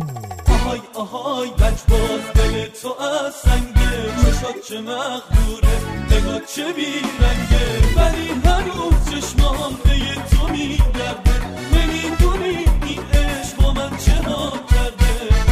آهای آهای لجباز دل تو از سنگه، چشات چه مخدوره نگاه چه بیرنگه، ولی هنوز چشمام به تو میگرده، نمیدونی این عشق با من چه ها کرده.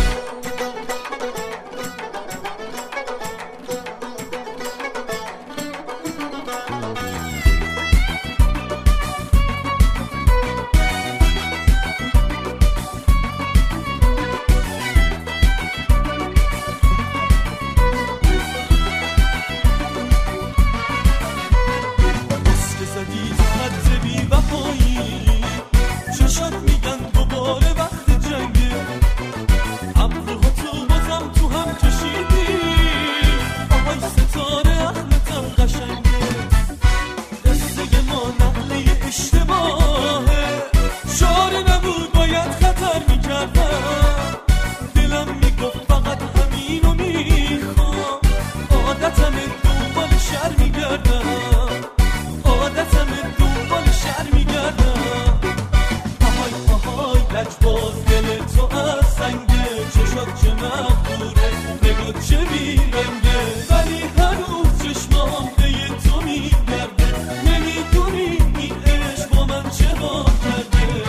چشات میگن دوباره وقت جنگه، ابروها تو بازم تو هم کشیدی، آهای ستاره احمدم قشنگه، قصه ما نقله اشتباهه، شعار نبود باید خطر میکردم، دلم میگفت فقط همینو میخوام، عادتم دنبال شر میگردم، عادتم دنبال شر میگردم. لجباز دل تو از سنگه، چشات چه مخدوره نگاه چه بیرنگه، ولی هنوز چشمام به تو میگرده، نمیدونی این عشق با من چه ها کرده.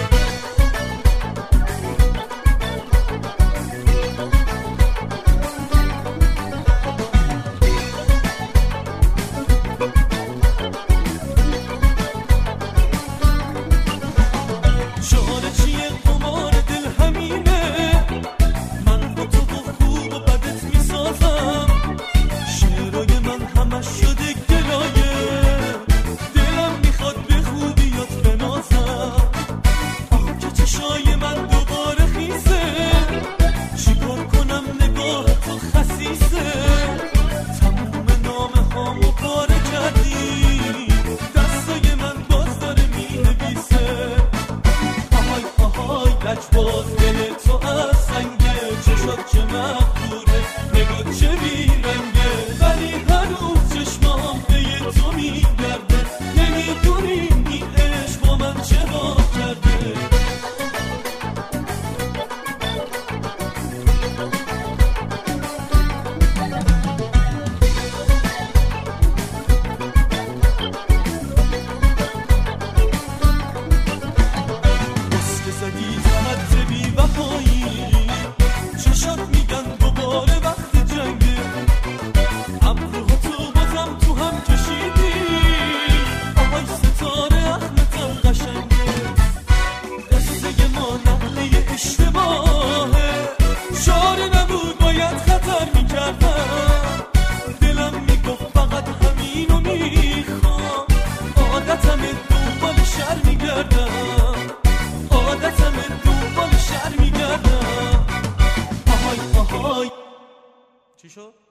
شعار چیه قمار دل همینه، من با تو و خوب و بدت میسازم، شعرهای من همش شده گلایه، دلم میخواد به خوبیات بنازم، آه که چشای من دوباره خیسه، چیکار کنم نگاه تو خسیسه، تموم نامه هامو پاره کردی، دستای من باز داره مینویسه. لجباز دل تو از سنگه، چشات چه مخدوره نگاه چه بیرنگه، ولی هنوز چشمام به تو میگرده، نمیدونی این عشق با من چه ها کرده. چشات میگن دوباره وقت جنگه، ابروها تو بازم تو هم کشیدی، آهای ستاره احمدم قشنگه، قصه ما نقله اشتباهه، شعار نبود باید خطر میکردم، دلم میگفت فقط همینو میخوام، عادتم دنبال شر میگردم، عادتم دنبال شر میگردم. آهای چی شد؟